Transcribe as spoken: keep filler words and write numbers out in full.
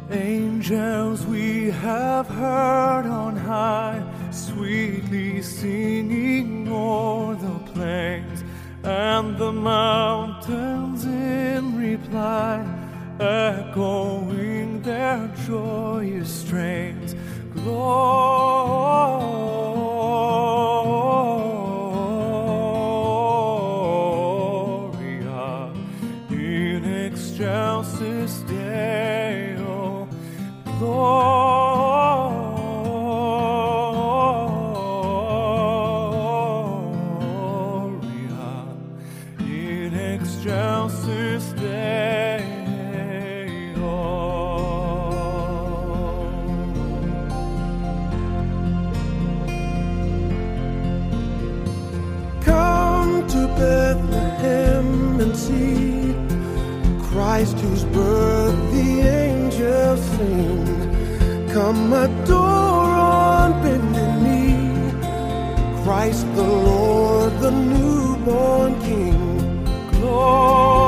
Angels we have heard on high, sweetly singing o'er the plains, and the mountains in reply, echoing their joyous strains. Gloria in excelsis Deo. Gloria in excelsis Deo. Come to Bethlehem and see Christ, whose birth the angels sing. Come adore on bended knee Christ the Lord, the newborn King. Glory